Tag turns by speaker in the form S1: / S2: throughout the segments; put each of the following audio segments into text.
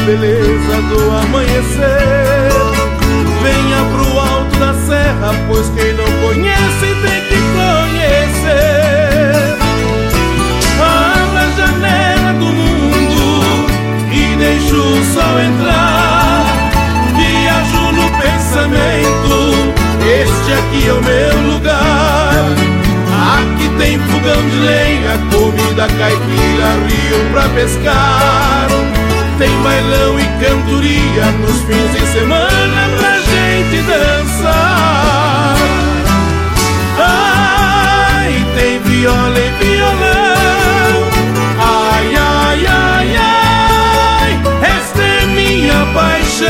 S1: beleza do amanhecer. Venha pro alto da serra, pois quem não conhece tem que conhecer. Abra a janela do mundo e deixa o sol entrar. Viajo no pensamento, este aqui é o meu lugar. Aqui tem fogão de lenha, comida caipira, rio pra pescar. Tem bailão e cantoria nos fins de semana pra gente dançar. Ai, tem viola e violão. Ai, ai, ai, ai, esta é minha paixão.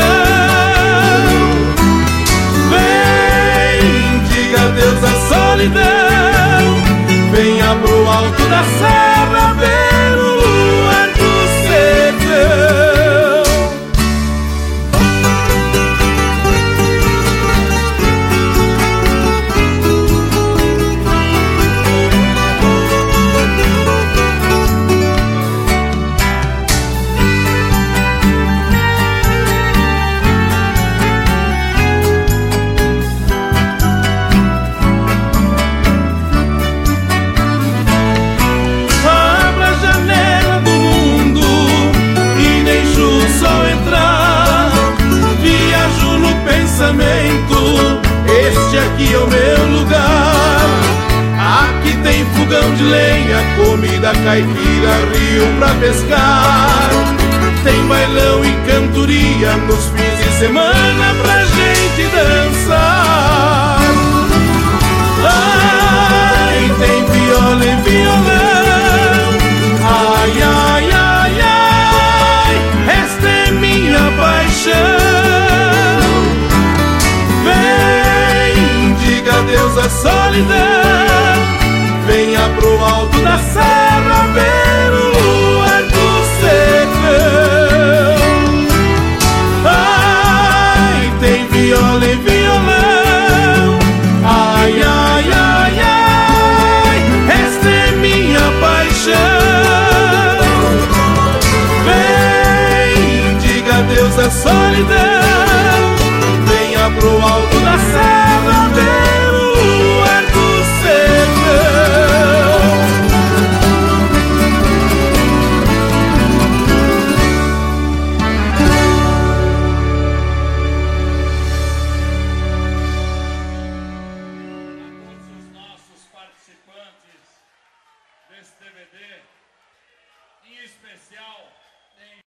S1: Vem, diga adeus à solidão. Venha pro alto da serra ver o luar do sertão. Este aqui é o meu lugar. Aqui tem fogão de lenha, comida caipira, rio pra pescar. Tem bailão e cantoria nos fins de semana pra gente dançar. Ai, tem viola e violão. Ai, ai, ai, ai, esta é minha paixão. Adeus à solidão. Venha pro alto da serra ver o luar do sertão. Ai, tem viola e violão. Ai, ai, ai, ai, esta é minha paixão. Vem, diga adeus à solidão. Venha pro alto da serra ver
S2: desse DVD, em especial